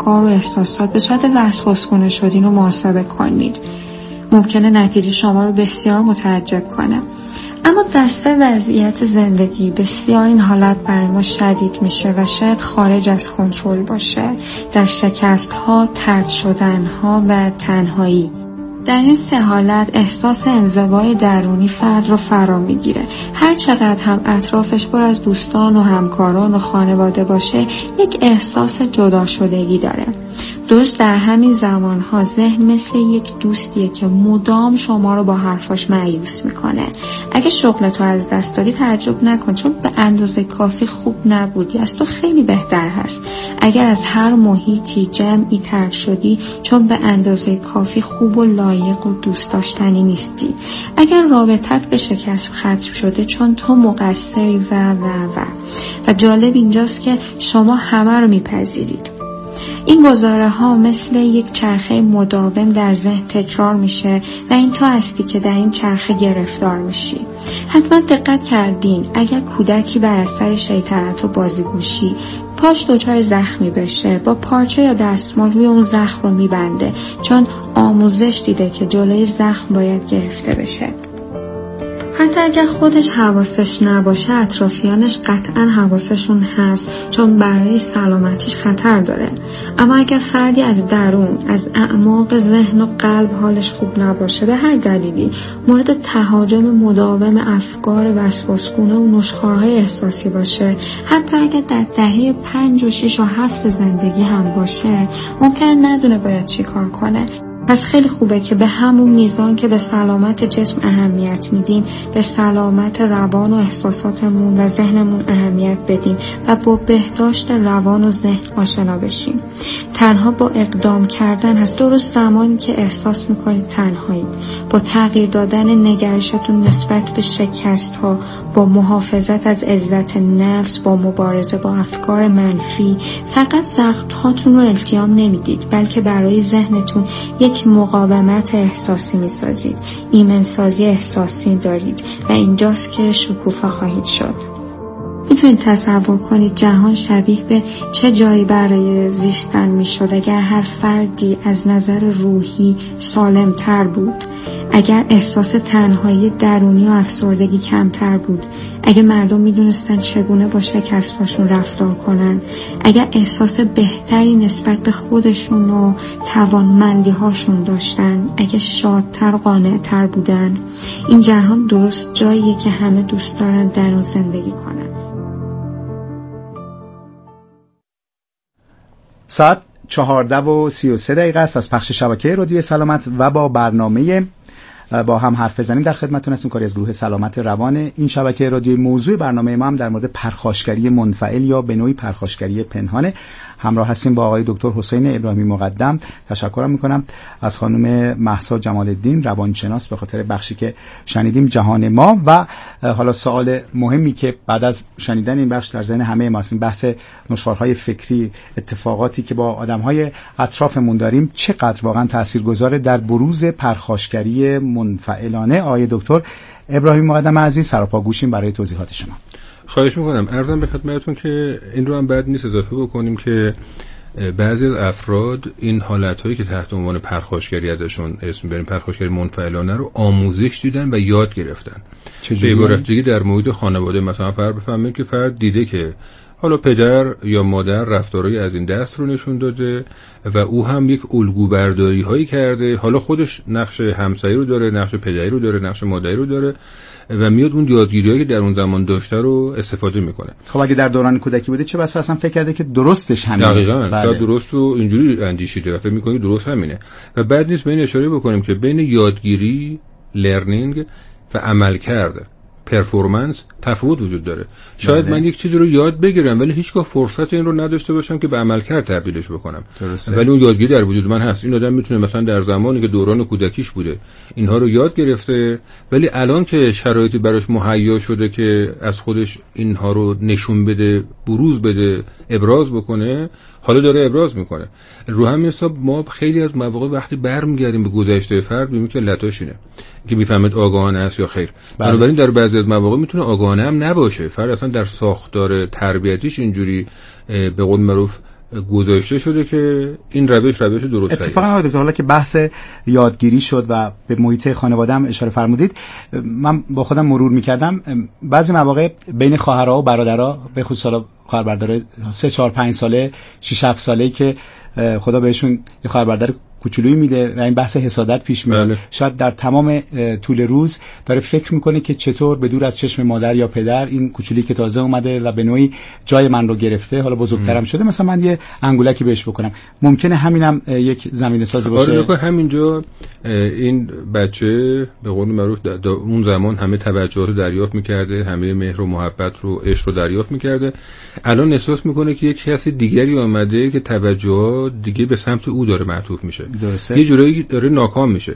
افکار و احساسات به صورت وسواسگونه شدین رو محاسبه کنید. ممکنه نتیجه شما رو بسیار متعجب کنه. اما دسته وضعیت زندگی بسیار این حالت برای ما شدید میشه و شاید خارج از کنترل باشه، در شکست ها، طرد شدن ها و تنهایی. در این سه حالت احساس انزوای درونی فرد رو فرا میگیره. هر چقدر هم اطرافش پر از دوستان و همکاران و خانواده باشه، یک احساس جدا شدگی داره. درست در همین زمانها ذهن مثل یک دوستیه که مدام شما رو با حرفاش مایوس میکنه. اگه شغلتو از دست دادی تعجب نکن، چون به اندازه کافی خوب نبودی، از تو خیلی بهتر هست. اگر از هر محیطی جمعی طرد شدی، چون به اندازه کافی خوب و لایق و دوست داشتنی نیستی. اگر رابطت به شکست ختم شده، چون تو مقصری و جالب اینجاست که شما همه رو میپذیرید. این گزاره ها مثل یک چرخه مداوم در ذهن تکرار میشه و این تو هستی که در این چرخه گرفتار میشی. حتما دقت کردین اگر کودکی بر اثر شیطنت و بازیگوشی پاش دچار زخمی بشه، با پارچه یا دستمال روی اون زخم رو میبنده، چون آموزش دیده که جلوی زخم باید گرفته بشه. حتی اگر خودش حواسش نباشه، اطرافیانش قطعا حواسشون هست، چون برای سلامتیش خطر داره. اما اگر فردی از درون، از اعماق ذهن و قلب حالش خوب نباشه، به هر دلیلی مورد تهاجم مداوم افکار وسواسگونه و نشخوارهای احساسی باشه، حتی اگر در دهه 5 و 6 و 7 زندگی هم باشه، ممکنه ندونه باید چی کار کنه. پس خیلی خوبه که به همون میزان که به سلامت جسم اهمیت میدیم، به سلامت روان و احساساتمون و ذهنمون اهمیت بدیم و با بهداشت روان و ذهن آشنا بشیم. تنها با اقدام کردن هست، درست زمانی که احساس میکنید تنهایید، با تغییر دادن نگرشتون نسبت به شکست ها، با محافظت از عزت نفس، با مبارزه با افکار منفی، فقط سخت هاتون رو التیام نمیدید، بلکه برای ذهنتون یک مقاومت احساسی میسازید، ایمنسازی احساسی دارید و اینجاست که شکوفا خواهید شد. میتونید تصور کنید جهان شبیه به چه جایی برای زیستن میشد اگر هر فردی از نظر روحی سالمتر بود، اگر احساس تنهایی درونی و افسردگی کمتر بود، اگر مردم میدونستن چگونه با شکست‌هاشون رفتار کنن، اگر احساس بهتری نسبت به خودشون و توانمندی‌هاشون داشتن، اگر شادتر و قانع‌تر بودن. این جهان درست جاییه که همه دوست دارن در اون زندگی کنن. ساعت 14:33 است از پخش شبکه رادیو سلامت و با برنامه با هم حرف بزنیم در خدمتتون هستیم. کاری از گروه سلامت روان این شبکه رادیو. موضوع برنامه ما هم در مورد پرخاشگری منفعل یا به نوعی پرخاشگری پنهانه. همراه هستیم با آقای دکتر حسین ابراهیمی مقدم. تشکرم میکنم از خانم مهسا جمال الدین روانشناس به خاطر بخشی که شنیدیم جهان ما. و حالا سوال مهمی که بعد از شنیدن این بخش در ذهن همه ما هستیم، بحث نشخوارهای فکری، اتفاقاتی که با آدمهای اطرافمون داریم چقدر واقعا تاثیرگذاره در بروز پرخاشگری منفعلانه. آقای دکتر ابراهیمی مقدم عزیز سراپا گوشیم برای توضیحات شما. خواهش میکنم. عرضم به خدمتتون که این رو هم بعد نیست اضافه بکنیم که بعضی از افراد این حالتهایی که تحت عنوان پرخاشگری ازشون اسم بریم پرخاشگری منفعلانه رو آموزش دیدن و یاد گرفتن. به عبارت دیگه در محیط خانواده مثلا فرد بفهمید که فرد دیده که حالا پدر یا مادر رفتارهای از این دست رو نشون داده و او هم یک الگو برداری هایی کرده، حالا خودش نقش همسایه رو داره، نقش پدری رو داره، نقش مادری رو داره و میاد اون یادگیریایی که در اون زمان داشته رو استفاده میکنه. خب اگه در دوران کودکی بوده چه بس اصلا فکر کرده که درستش همینه. دقیقاً شاید درست رو اینجوری اندیشیده و فکر میکنه درست همینه. و بعد نیست به این اشاره بکنیم که بین یادگیری لرنینگ و عمل کرده پرفورمنس تفاوت وجود داره. شاید من یک چیزی رو یاد بگیرم ولی هیچگاه فرصت این رو نداشته باشم که به عملکرد تبدیلش بکنم. ولی اون یادگیری در وجود من هست. این آدم میتونه مثلا در زمانی که دوران کودکیش بوده اینها رو یاد گرفته، ولی الان که شرایطی براش مهیا شده که از خودش اینها رو نشون بده، بروز بده، ابراز بکنه، حالا داره ابراز میکنه. رو همین حساب ما خیلی از مواقع وقتی برمیگردیم به گذشته فرد میبینیم که علتاش اینه که میفهمید آگاهانه است یا خیر. بنابراین در بعضی از مواقع میتونه آگاهانه هم نباشه. فرد اصلا در ساختار تربیتیش اینجوری به قول معروف گذاشته شده که این روش درست است. اتفاقا آقای دکتر، حالا که بحث یادگیری شد و به محیط خانواده هم اشاره فرمودید، من با خودم مرور می‌کردم بعضی مواقع بین خواهرها و برادرها، به خصوص خواهر برادر 3 4 5 ساله 6 7 ساله‌ای که خدا بهشون یه خواهر برادر کوچولویی میده و این بحث حسادت پیش میاد. بله. شاید در تمام طول روز داره فکر میکنه که چطور به دور از چشم مادر یا پدر این کوچولی که تازه اومده و به نوعی جای من رو گرفته، حالا بزرگترم شده، مثلا من یه انگولکی بهش بکنم. ممکنه همینم یک زمینه سازی باشه. آره، همینجا این بچه به قول معروف اون زمان همه توجه رو دریافت میکرده، همه مهر و محبت رو، عشق رو دریافت میکرده. الان احساس میکنه که یک کسی دیگری اومده که توجه دیگه به سمت او داره معطوف میشه. درسته. یه جورایی داره ناکام میشه.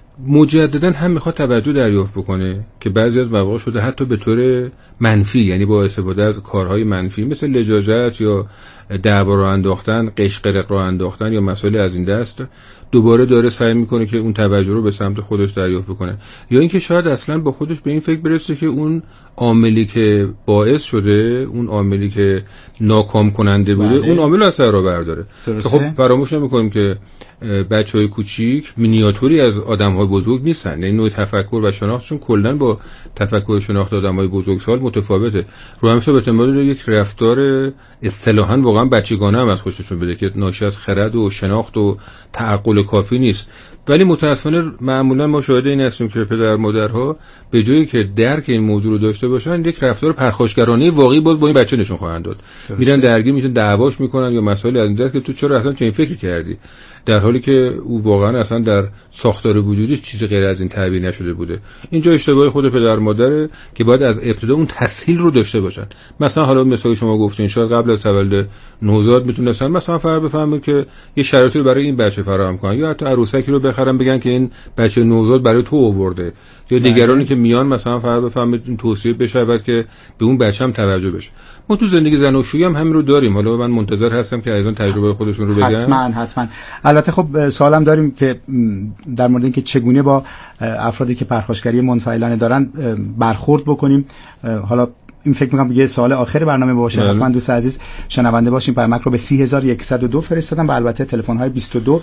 مجددا هم میخواد توجه دریافت بکنه که بعضی از مواقع شده حتی به طور منفی، یعنی با استفاده از کارهای منفی مثل لجاجت یا دعوا رو انداختن، قشقرق رو انداختن یا مسائل از این دست، دوباره داره سعی میکنه که اون توجه رو به سمت خودش دریافت بکنه. یا اینکه شاید اصلا با خودش به این فکر برسه که اون عاملی که باعث شده، اون عاملی که ناکام کننده بوده، اون عامل رو از سر برداره. خب فراموش نمی‌کنیم که بچه‌های کوچیک مینیاتوری از آدم‌های بزرگ نیستن، یعنی نوع تفکر و شناختشون کلاً با تفکر شناخت آدم‌های بزرگسال متفاوته. رو هم حساب اعتماد یک رفتار اصطلاحاً واقعاً بچگانه هم از خودشون بده که ناشی از خرد و شناخت و تعقل کافی نیست. ولی متاسفانه معمولا ما شاهد این هستیم که پدر مادرها به جایی که درک این موضوع رو داشته باشن، یک رفتار پرخاشگرانه واقعی با این بچه نشون خواهند داد. میرن درگیر میشن، دعواش میکنن یا مسائل از این دست که تو چرا اصلا چنین فکری کردی، در حالی که او واقعا اصلا در ساختار وجودیش چیزی غیر از این تعبیر نشده بوده. اینجا اشتباه خود پدر مادره که باید از ابتدا اون تسهیل رو داشته باشن. مثلا حالا مثلا شما گفتین شاید قبل از تولد نوزاد میتونستن مثلا فرض بفهمن که یه شرایطی برای این بچه فراهم کنن، یا حتی عروسکی رو بخرن بگن که این بچه نوزاد برای تو آورده، یا دیگرانی که میان مثلا فرض بفهمید این توصیه بشه که به اون بچه هم توجه بشه. ما تو زندگی زناشویی هم همین رو داریم. حالا من منتظر هستم که ایزان تجربه خودشون رو بگن. حتما. البته خب سوالم داریم که در مورد اینکه چگونه با افرادی که پرخاشگری منفعلانه دارن برخورد بکنیم. حالا این فکر می‌کنم یه سوال آخر برنامه باشه. حتما دوست عزیز شنونده باشین. پیامک رو به 30102 فرستادم و البته تلفن‌های 22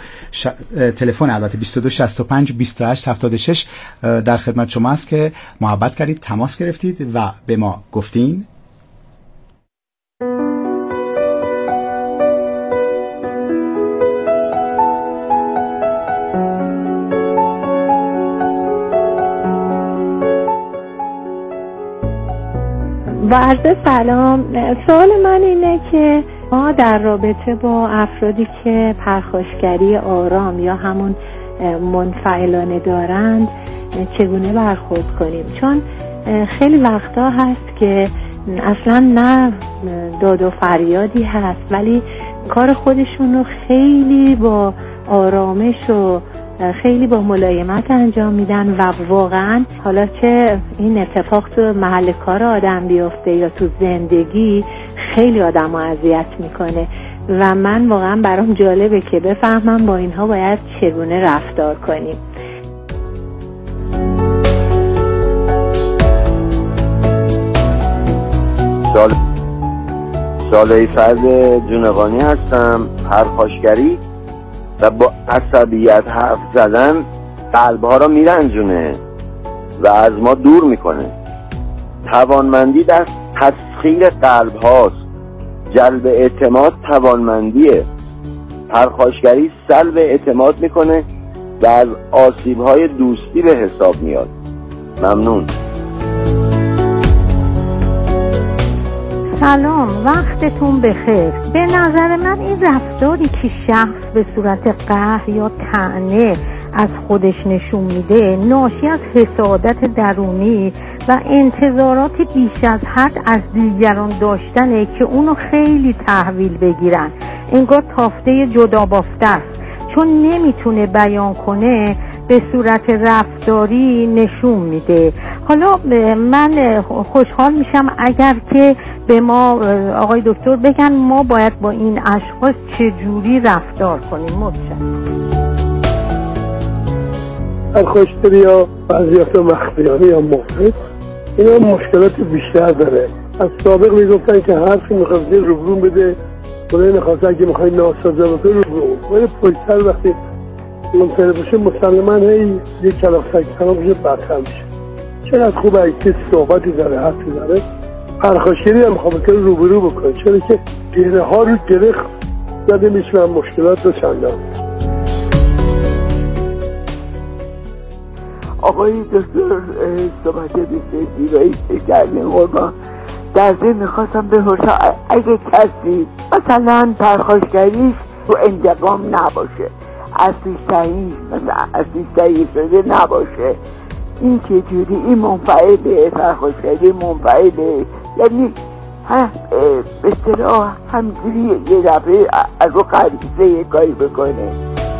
تلفن البته 22 65 28 76 در خدمت شما است که محبت کردید، تماس گرفتید و به ما گفتین. با عرض سلام، سوال من اینه که ما در رابطه با افرادی که پرخاشگری آرام یا همون منفعلانه دارند چگونه برخورد کنیم؟ چون خیلی وقتا هست که اصلا نه داد و فریادی هست، ولی کار خودشون رو خیلی با آرامش و خیلی با ملایمت انجام میدن و واقعا حالا که این اتفاق تو محل کار آدم بیفته یا تو زندگی خیلی آدم رو اذیت میکنه و من واقعا برام جالبه که بفهمم با اینها باید چگونه رفتار کنیم. ساله فرد جونقانی هستم. پرخاشگری و با عصبیت حرف زدن قلبها را میرنجونه و از ما دور میکنه. توانمندی در تسخیر قلب هاست. جلب اعتماد توانمندیه. پرخاشگری سلب اعتماد میکنه و از آسیب های دوستی به حساب میاد. ممنون. سلام، وقتتون بخیر. به نظر من این رفتاری که شخص به صورت قهر یا طعنه از خودش نشون میده ناشی از حسادت درونی و انتظارات بیش از حد از دیگران داشتنه که اونو خیلی تحویل بگیرن. انگار تافته جدا بافته است، چون نمیتونه بیان کنه به صورت رفتاری نشون میده. حالا من خوشحال میشم اگر که به ما آقای دکتر بگن ما باید با این اشخاص چجوری رفتار کنیم. متشکرم. پرخاشگری یا وضعیت مخفیانه یا مفرط اینا مشکلات بیشتر داره. از سابق میگفتن که حرفی میخواسته رو بده خدای نخواسته اگه میخوای ناسازه بکنی رو ولی پشتر وقتی منفعل باشه مسلما هی یک کلاق سکتنا بشه بدتر میشه. چقدر خوب اگه کسی صحبتی داره حرفی داره پرخاشگری هم میخوام بکنه روبرو بکنه، چرا که گره ها رو گره زده میشونن مشکلات رو چندان. آقای دکتر صحبت بیسته دیرایی کردیم قربان در ذهن میخواستم بپرسم اگه کسی مثلا پرخاشگریش تو انتقام نباشه، اصلیش تهیه شده نباشه، این چه جوری این منفعله؟ پرخاشگری منفعله یعنی به اصطلاح همجوری یه دفعه از رو غریزه یه کاری بکنه.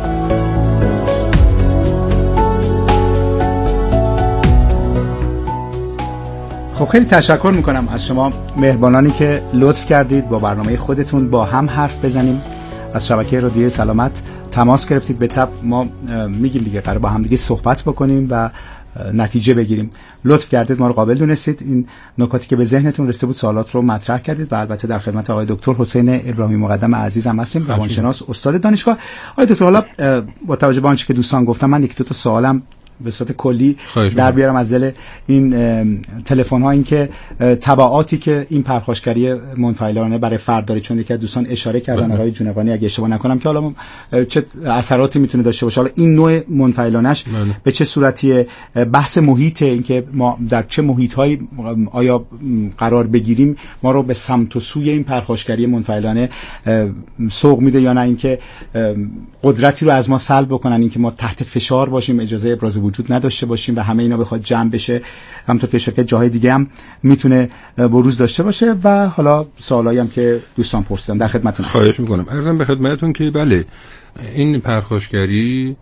خب خیلی تشکر میکنم از شما مهربانانی که لطف کردید با برنامه خودتون با هم حرف بزنیم. از شبکه رادیوی سلامت تماس گرفتید. به طب ما میگیم دیگه قرار با هم دیگه صحبت بکنیم و نتیجه بگیریم. لطف کردید، ما رو قابل دونستید، این نکاتی که به ذهنتون رسیده بود سوالات رو مطرح کردید و البته در خدمت آقای دکتر حسین ابراهیمی مقدم عزیزم هستیم، روانشناس استاد دانشگاه. آقای دکتر حالا با توجه به آنچه که دوستان گفتم من یک دو تا سوالم به صورت کلی در بیارم از دل این تلفن ها، این که تبعاتی که این پرخاشگری منفعلانه برای فرد داره، چون یکی از دوستان اشاره کردن آقای جونقانی اگه اشتباه نکنم که حالا چه اثراتی میتونه داشته باشه، حالا این نوع منفعلانش به چه صورتیه، بحث محیط، این که ما در چه محیط هایی آیا قرار بگیریم ما رو به سمت و سوی این پرخاشگری منفعلانه سوق میده یا نه، اینکه قدرتی رو از ما سلب بکنن، اینکه ما تحت فشار باشیم، اجازه ابراز وجود نداشته باشیم و همه اینا بخواد جمع بشه، همونطور که شرکت جاهای دیگه هم میتونه بروز داشته باشه. و حالا سوالایی هم که دوستان پرسیدن در خدمتتون هستم. خواهش میکنم. عرضم به خدمتتون که بله این پرخاشگری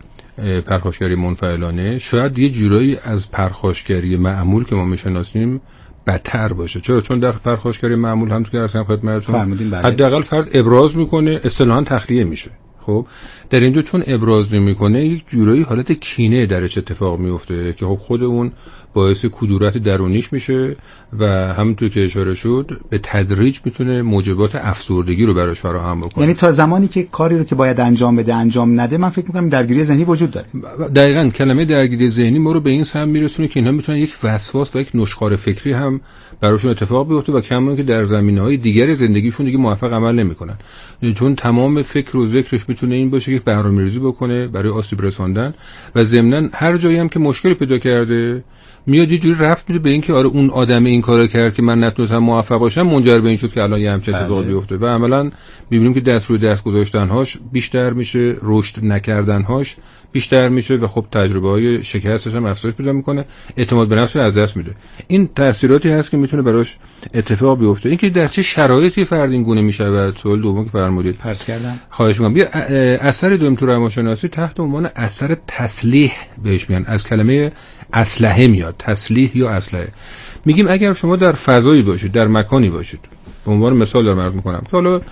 منفعلانه شاید یه جورایی از پرخاشگری معمول که ما میشناسیم بدتر باشه. چرا؟ چون در پرخاشگری معمول هم که اصلا خدمتتون حداقل فرد ابراز میکنه، اصطلاحاً تخلیه میشه. خب در اینجا چون ابراز نمیکنه یک جورایی حالت کینه درش اتفاق میفته که خب خود اون باعث کدورت درونیش میشه و همونطور که اشاره شد به تدریج میتونه موجبات افسردگی رو براش فراهم بکنه. یعنی تا زمانی که کاری رو که باید انجام بده انجام نده، من فکر میکنم درگیری ذهنی وجود داره. دقیقاً کلمه درگیری ذهنی ما رو به این سمت میرسونه که اینا میتونن یک وسواس و یک نشخوار فکری هم براشون اتفاق بیفته و کما که در زمینه‌های دیگر زندگیشون دیگه موفق عمل نمیکنن، چون تمام فکر و ذکرش میتونه این باشه که برنامه‌ریزی بکنه برای آسیب رساندن و ضمناً هر جایی هم که مشکلی پیدا کرده میاد یه جوری رفت میده به این که آره اون آدم این کارو کرد که من نتونستم موفق باشم، منجر به این شد که الان یه همچین اتفاقی بیفته و عملاً میبینیم که دست روی دست گذاشتن‌هاش بیشتر میشه، رشد نکردن‌هاش بیشتر میشه و خب تجربه‌های شکستش هم افزایش پیدا میکنه، اعتماد به نفس رو از دست میده. این تأثیراتی هست که میتونه براش اتفاق بیفته. اینکه در چه شرایطی فرد این گونه میشه، سوال دوم که فرمودید عرض کردم. خواهش می‌کنم بیا اثر دوم تو روانشناسی تحت عنوان اثر تسلیح بهش میگن، از کلمه اسلحه میاد، تسلیح یا اسلحه. میگیم اگر شما در فضایی باشید، در مکانی باشید، به عنوان مثال دارم عرض می‌کنم که حالا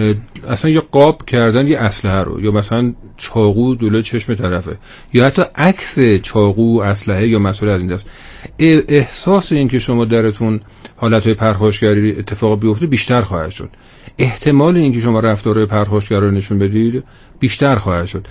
اصلا یه قاب کردن یه اسلحه رو، یا مثلا چاقو جلوی چشم طرفه، یا حتی عکس چاقو اسلحه یا مسئله از این دست، احساس این که شما درتون حالتهای پرخاشگری اتفاق بیفته بیشتر خواهد شد. احتمال اینکه شما رفتارهای پرخاشگر رو نشون بدید بیشتر خواهد شد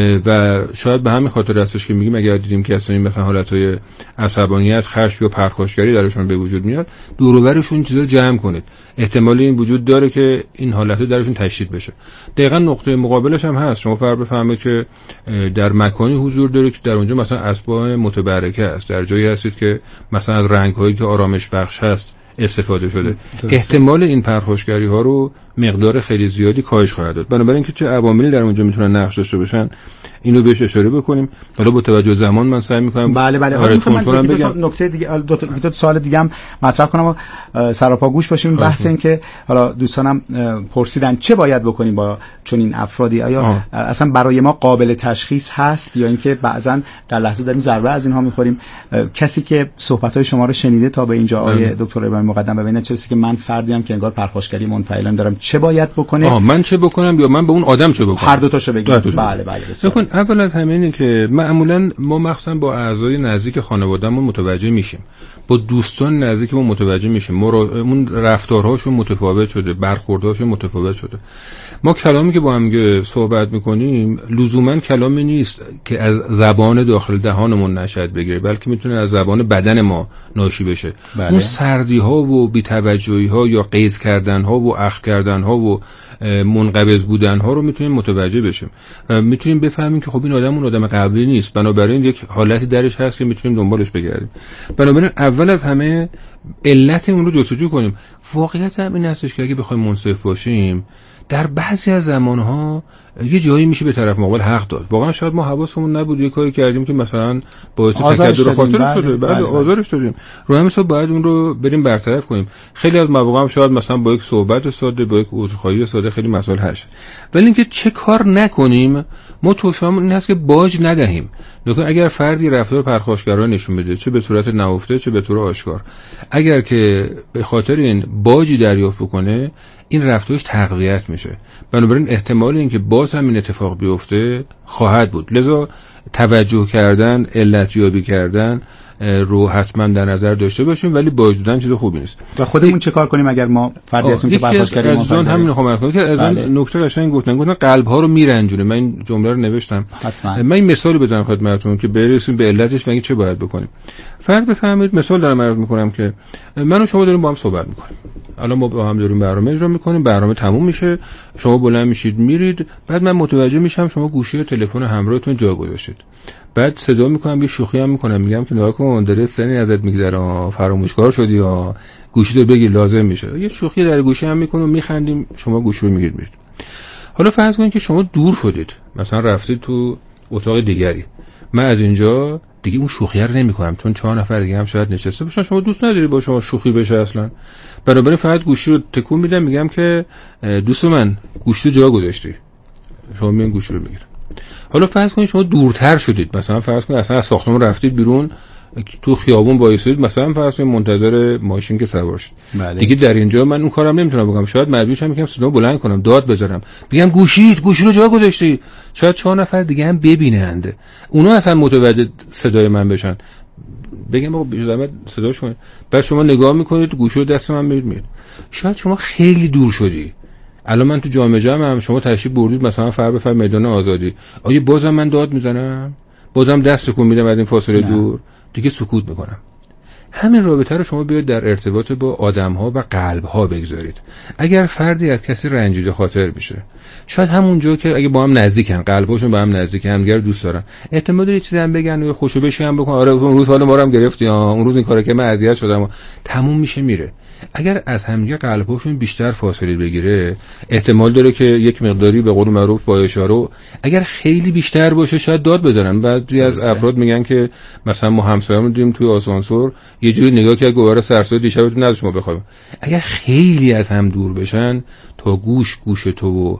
و شاید به همین خاطر هستش که میگیم اگر دیدیم که اصلا مثلا حالتهای عصبانیت، خشم یا پرخاشگری درشون به وجود میاد، دور و برشون این چیزا رو جمع کنید. احتمال این وجود داره که این حالتها درشون تشدید بشه. دقیقاً نقطه مقابلش هم هست. شما فرض بفرمایید که در مکانی حضور داره که در اونجا مثلا اسباب متبرکه است، در جایی هستید که مثلا از رنگ‌هایی که آرامش بخش هست استفاده شده. احتمال این پرخاشگری ها رو مقدار خیلی زیادی کاهش خواهد داد. بنابراین که چه عواملی در اونجا میتونن نقش داشته باشن اینو بهش اشاره بکنیم. حالا با توجه زمان من سعی میکنم بله من نکته دیگه دو تا سوال دیگه هم مطرح کنم و سراپا گوش باشیم. بحث این که حالا دوستانم پرسیدن چه باید بکنیم با چون این افرادی، آیا اصلا برای ما قابل تشخیص هست یا اینکه بعضا در لحظه داریم ضربه از اینها میخوریم؟ کسی که صحبت‌های شما رو شنیده تا به اینجا آقای دکتر ابراهیمی مقدم ببینه چه که من فردی ام که انگار پرخاشگری منفعلانه دارم، چه باید بکنه؟ من چه بکنم یا من به اون آدم چه بکنم؟ هر دو تاشو بگید. بله ببین اول از همه اینه که معمولا ما مخصوصا با اعضای نزدیک خانواده‌مون متوجه میشیم، با دوستان نزدیکمون متوجه میشیم، اون رفتارهاشون متفاوت شده، برخوردهاشون متفاوت شده. ما کلامی که با هم صحبت میکنیم لزوما کلامی نیست که از زبان داخل دهانمون نشأت بگیره، بلکه میتونه از زبان بدن ما ناشی بشه. بله. اون سردی ها و بی‌توجهی ها یا قیز کردن ها و اخ کردن ها و منقبض بودن ها رو میتونیم متوجه بشیم، میتونیم بفهمیم که خب این آدم اون آدم قبلی نیست، بنابراین یک حالتی درش هست که میتونیم دنبالش بگردیم. بنابراین اول از همه علت اون رو جستجو کنیم. واقعیت هم این هستش که اگه بخوایم منصف باشیم در بعضی از زمانها یه جایی میشه به طرف مقابل حق داد. واقعا شاید ما حواسمون نبود یه کاری کردیم که مثلا باعث تکدر خاطر شده، بعد آزارش دادیم. رو همین حساب باید اون رو بریم برطرف کنیم. خیلی از مواقع هم شاید مثلا با یک صحبت ساده، با یک عذرخواهی ساده خیلی مسائل حل شه. ولی اینکه چه کار نکنیم، ما توصیه‌مون این هست که باج ندهیم. لکه اگر فردی رفتار پرخاشگرانه نشون بده، چه به صورت نهفته چه به طور آشکار، اگر که به خاطر این باجی دریافت بکنه، این رفتارش تقویت میشه. بنابراین احتمال اینکه باز هم این اتفاق بیفته خواهد بود. لذا توجه کردن، علت یابی کردن رو حتما در نظر داشته باشیم، ولی باج دادن چیز خوبی نیست. و خودمون چه کار کنیم اگر ما فردی هستیم که پرخاشگری ما همین خواهم کنم که از اون نکته قشنگ گفتن قلب ها رو میرنجونه. من این جمله رو نوشتم. حتما. من این مثالی بزنم خدمتتون که برسیم به علتش و اینکه چه باید بکنیم. فرض بفرمایید مثال دارم عرض میکنم که من و شما داریم با هم صحبت میکنیم. الان ما با هم داریم برنامه اجرا میکنیم، برنامه تموم میشه، شما بلند میشید میرید، بعد من متوجه میشم شما گوشی تلفن همراهتون جا گذاشتید. بعد صدا میکنم، یه شوخی هم میکنم، میگم که نگاه کن داره سنی ازت میگذره، فراموشکار شدی یا گوشی رو بگیر لازم میشه. یه شوخی در گوشی هم میکنم، میخندیم، شما گوشی رو میگیرید میرید. حالا فرض کنید که شما دور شدید، مثلا رفتید تو اتاق دیگری، من از اینجا دیگه اون شوخی رو نمیکنم چون 4 نفر دیگه هم شاید نشسته باشن، شما دوست نداری با شما شوخی بشه اصلا. بنابراین فقط گوشی رو تکون میدم، میگم که دوست من گوشی رو جا گذاشتی، شما میان گوشی رو میگیرید. حالا فرض کنید شما دورتر شدید، مثلا فرض کنید اصلا از ساختمون رفتید بیرون، تو خیابون وایسید، مثلا فرض کنید منتظر ماشین که سوار شید. دیگه در اینجا من اون کارم نمیتونم بکنم، شاید مجبور شم یکم صدا بلند کنم، داد بزنم، بگم گوشی رو جا گذاشتی، شاید 4 نفر دیگه هم ببینند، اونا اصلا متوجه صدای من بشن، بگم آقا بی‌زحمت صداش کنید. بعد شما نگاه میکنید گوشی رو دست من میگیرید. شاید شما خیلی دور شدی، الان من تو جامعه جمعم، شما تشریف بردید مثلا فرض میدان آزادی، آیا بازم من داد میزنم؟ بازم دست تکون میدم از این فاصله دور؟ دیگه سکوت میکنم. همین رابطه رو شما بیاید در ارتباط با آدم‌ها و قلب‌ها بگذارید. اگر فردی از کسی رنجیده خاطر میشه، شاید همونجا که اگه با هم نزدیکن، قلب‌هاشون با هم نزدیکن، همدیگه رو دوست دارن، احتمال داره چیزی هم بگن و خوشو بشی هم بکن، آره اون روز حال ما رو هم گرفتی، اون روز این کارو که من اذیت شدم، تموم میشه میره. اگر از همدیگه قلب‌هاشون بیشتر فاصله بگیره، احتمال داره که یک مقداری به قول معروف با اشاره، اگر خیلی بیشتر باشه شاید داد بزنن. بعضی از افراد میگن که مثلا ما همسایه‌مون دیدیم توی آسانسور یه جوری نگاه کرد گواره سرسای دیشبتون نذاش ما بخوابیم. اگر خیلی از هم دور بشن، تا گوش تو و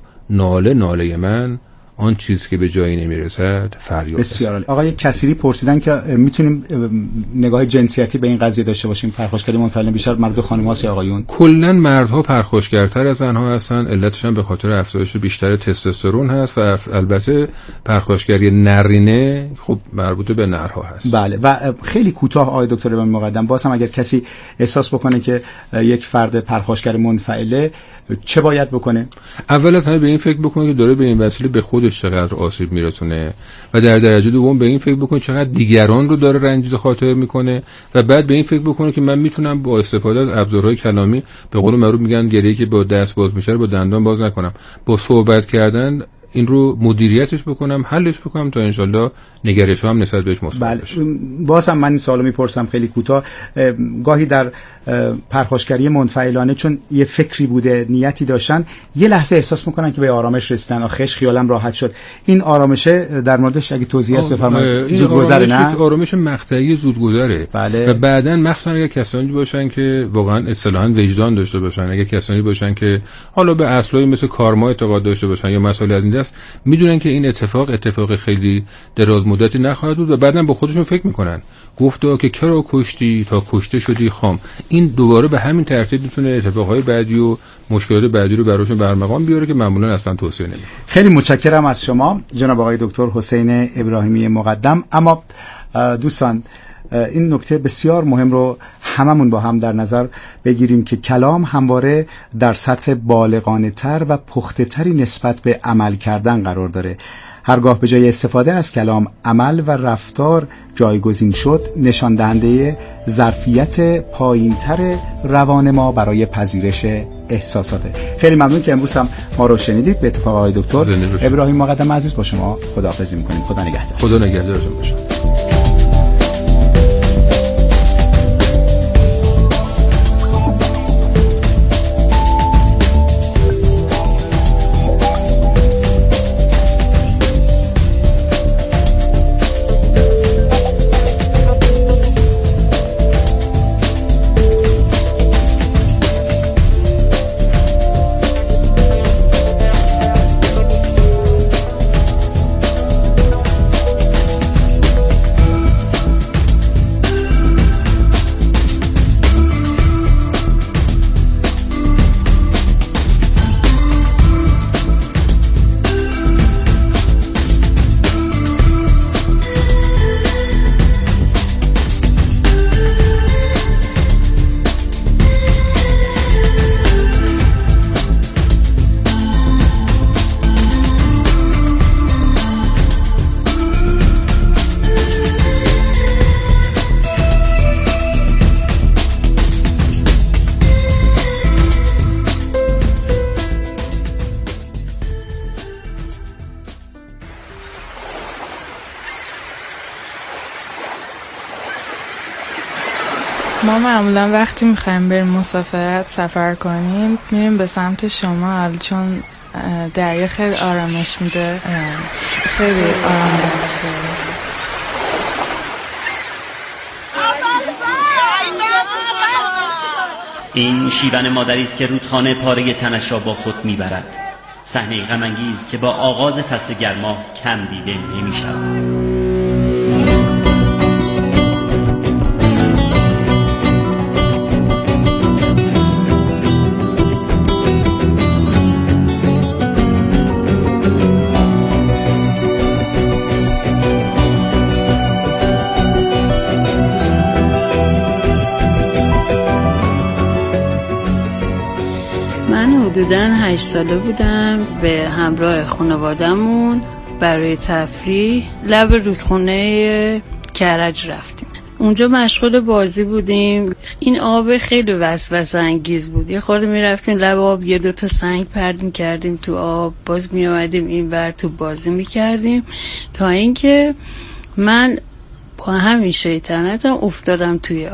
ناله من، آن چیز که به جایی نمیرسد فریاد. بسیار عالی. آقای کثیری پرسیدن که میتونیم نگاه جنسیتی به این قضیه داشته باشیم؟ پرخاشگری منفعل بیشتر مرد خانم‌هاست یا آقایون؟ کلا مردها پرخاشگرتر از زنها هستن، علتش هم به خاطر افزایش بیشتر تستوسترون هست و البته پرخاشگری نرینه خب مربوط به نرها هست. بله. و خیلی کوتاه آقای دکتر به مقدم، باز هم اگر کسی احساس بکنه که یک فرد پرخاشگر منفعله چه باید بکنه؟ اول از همه به این فکر بکنه که داره به این وسیله به خودش چقدر آسیب میرسونه و در درجه دوم به این فکر بکنه چقدر دیگران رو داره رنجیده خاطر میکنه و بعد به این فکر بکنه که من میتونم با استفاده از ابزارهای کلامی، به قول معروف میگن گریه‌ای که با دست باز میشه با دندان باز نکنم، با صحبت کردن این رو مدیریتش بکنم، حلش بکنم تا انشالله نگرش هم نسبت بهش مثبت بشه. باز هم من این سوالو میپرسم خیلی کوتاه، گاهی در پرخاشگری منفعلانه چون یه فکری بوده، نیتی داشتن، یه لحظه احساس میکنن که به آرامش رسیدن، آخش خیالم راحت شد. این آرامشه در موردش اگه توضیح هست بفرمایید. زودگذره نه؟ آرامش مقطعی زودگذره. بله. و بعداً مخصوصا اگه کسانی باشن که واقعا اصطلاحاً وجدان داشته باشن، اگه کسانی باشن که حالا به اصلایی مثل کارما اعتقاد داشته باشن یا مسائلی از این است، میدونن که این اتفاق خیلی دراز مدتی نخواهد بود و بعداً با خودشون فکر میکنن گفته که کرا کشتی تا کشته شدی خام. این دوباره به همین ترتیب میتونه اتفاقهای بعدی و مشکلات بعدی رو براشون برمغان بیاره که معمولا اصلا توصیه نمیشه. خیلی متشکرم از شما جناب آقای دکتر حسین ابراهیمی مقدم. اما دوستان این نکته بسیار مهم رو هممون با هم در نظر بگیریم که کلام همواره در سطح بالغانه تر و پخته تری نسبت به عمل کردن قرار داره. هرگاه به جای استفاده از کلام عمل و رفتار جایگزین شد، نشان دهنده ظرفیت پایین‌تر روان ما برای پذیرش احساساته. خیلی ممنون که امروز هم ما رو شنیدید. به اتفاق آقای دکتر ابراهیم مقدم عزیز با شما خداحافظی می‌کنیم. خدا نگهدار. خدا نگهدارتون باشه. ما معمولا وقتی میخوایم بریم مسافرت سفر کنیم میریم به سمت شمال، چون دریا خیلی آرامش میده، خیلی آرام بخشه. این شیون مادری است که رودخانه پاره تنش را با خود میبرد. صحنه غم انگیز که با آغاز فصل گرما کم دیده نمیشود. حدوداً 8 ساله بودم، به همراه خانواده‌مون برای تفریح لب رودخانه کرج رفتیم. اونجا مشغول بازی بودیم. این آب خیلی وسوسه انگیز بود. یه خورده میرفتیم لب آب، 1-2 سنگ پرت می‌کردیم تو آب، باز میومدیم اینور تو بازی می‌کردیم، تا اینکه من با همین شیطنتم افتادم توی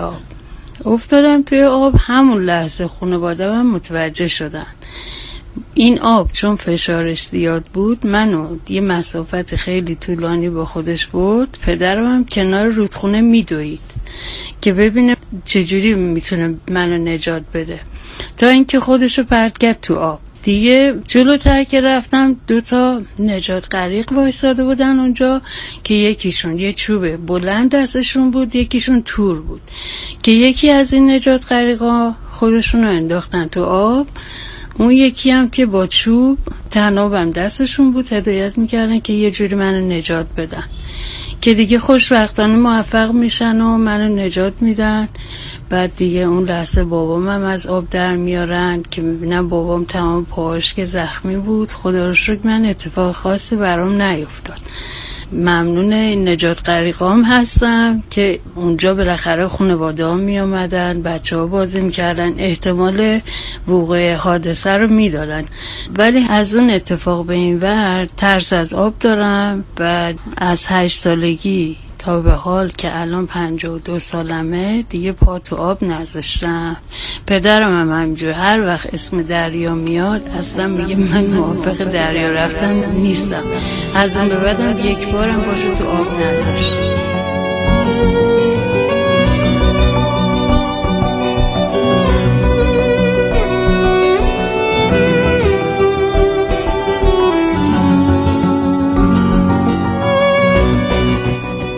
آب. همون لحظه خانواده من متوجه شدن. این آب چون فشارش زیاد بود منو یه مسافت خیلی طولانی با خودش برد. پدرم هم کنار رودخونه میدوید که ببینه چجوری میتونه منو نجات بده، تا اینکه خودشو پرت کرد تو آب. دیگه جلوتر که رفتم 2 نجات غریق وایساده بودن اونجا که یکیشون یه چوب بلند دستشون بود، یکیشون تور بود، که یکی از این نجات غریقا خودشون رو انداختن تو آب، اون یکی هم که با چوب طنابم دستشون بود هدایت میکردن که یه جوری منو نجات بدن، که دیگه خوشبختانه موفق میشن و منو نجات میدن. بعد دیگه اون لحظه بابامم از آب در میارن که میبینم بابام تمام پاهاش که زخمی بود. خدا رو شکر من اتفاق خاصی برام نیفتاد. ممنون نجات غریقام هستم که اونجا بالاخره خانواده ها می آمدن، بچه ها بازی می کردن، احتمال وقوع حادثه رو می دادن. ولی از اون اتفاق به این ور ترس از آب دارم و از 8 سالگی تا به حال که الان 52 سالمه دیگه پا تو آب نذاشتم. پدرم هم همینجور هر وقت اسم دریا میاد اصلا میگه من موافق دریا رفتن نیستم. از اون به بعدم یک بارم باشو تو آب نذاشتم.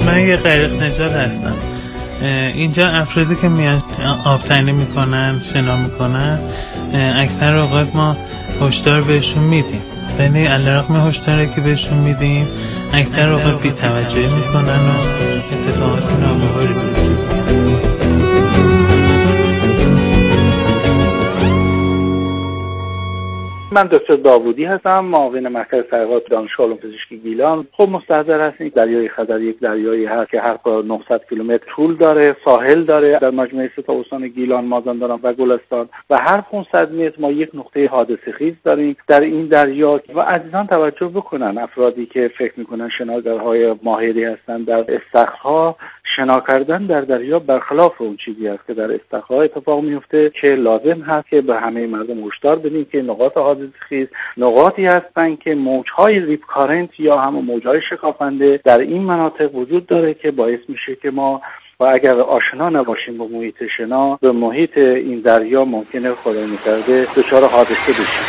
من یه غریق نژاد هستم. اینجا افرادی که میان آبتنی میکنن، شنا میکنن، اکثر اوقات ما هشدار بهشون میدیم، ولی علیرغم هشداری که بهشون میدیم اکثر اوقات بی‌توجهی میکنن و اتفاقات ناگواری میفته. من دکتر داوودی هستم، معاون مرکز تحقیقات دانشگاه علوم پزشکی گیلان. خب مستحضر هستید دریای خزر یک دریایی هست که هر 900 کیلومتر طول داره، ساحل داره در مجموعه سه تا استان گیلان، مازندران و گلستان و هر 500 متر ما یک نقطه حادثه خیز داریم در این دریا. و عزیزان توجه بکنن، افرادی که فکر میکنن شناگرهای ماهری هستن در استخرها، شنا کردن در دریا برخلاف اون چیزی است که در استخرها اتفاق میفته که لازم هست که به همه مردم هشدار بدیم که نقاط حادثه خیز نقاطی هستن که موجهای ریپ کارنت یا همون موجهای شکافنده در این مناطق وجود داره که باعث میشه که ما و اگر آشنا نباشیم با محیط شنا، به محیط این دریا ممکنه خدای نکرده دچار حادثه بشیم.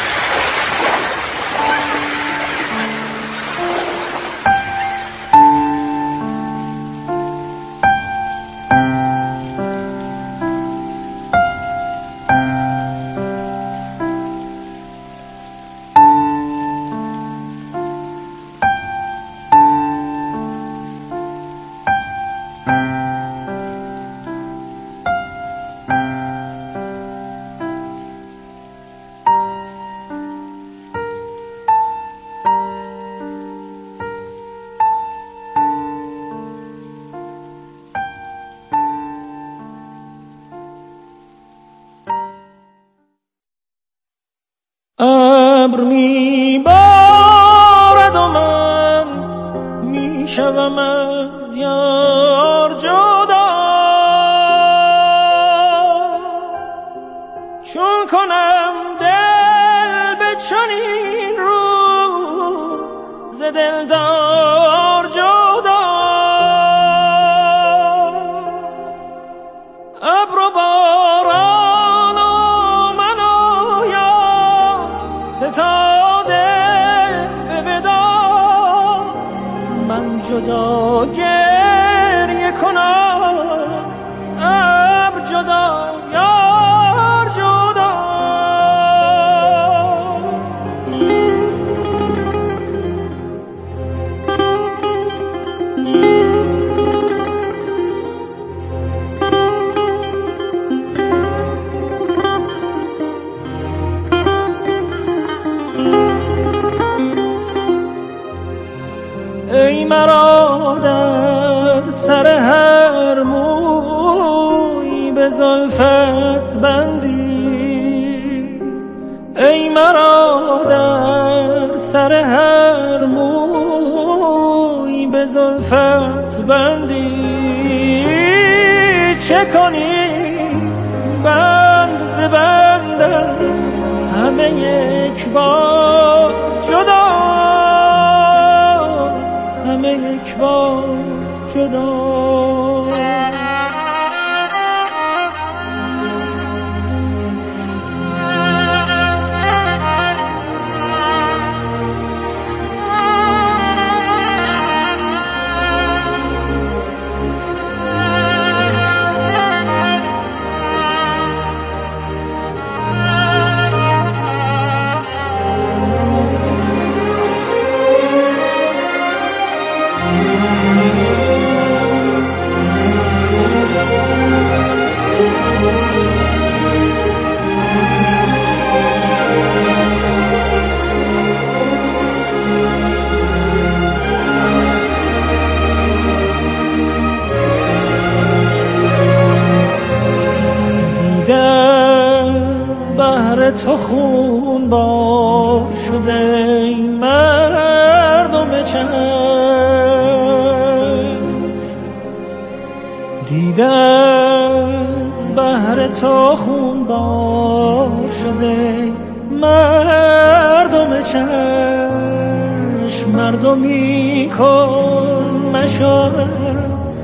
ابر می بارد و من می شوم از یار جدا، چون کنم دل به چنین روز ز دلدار جدا. ابر و باران و من و یار ستاده به ودا، من جدا گریه کنم، ابر جدا یار جدا. ای مرا در سر هر موی به زلفت بندی، ای مرا در سر هر موی به زلفت بندی، چه کنی بند ز بندم همه یک بار جدا، همه یک بار جدا. تو خون بار شده ای مردم چشم، دیده از بحر تو خون بار شده مردم چشم، مردمی کن مشاز،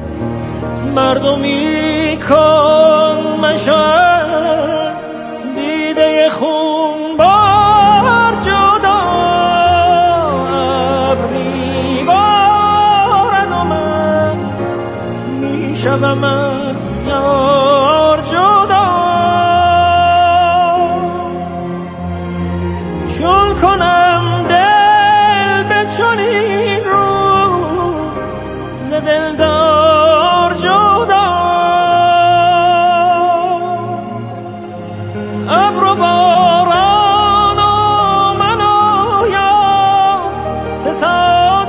مردمی کن مشاز، دیده خون بار جدا. ابر می‌بارد و من شبم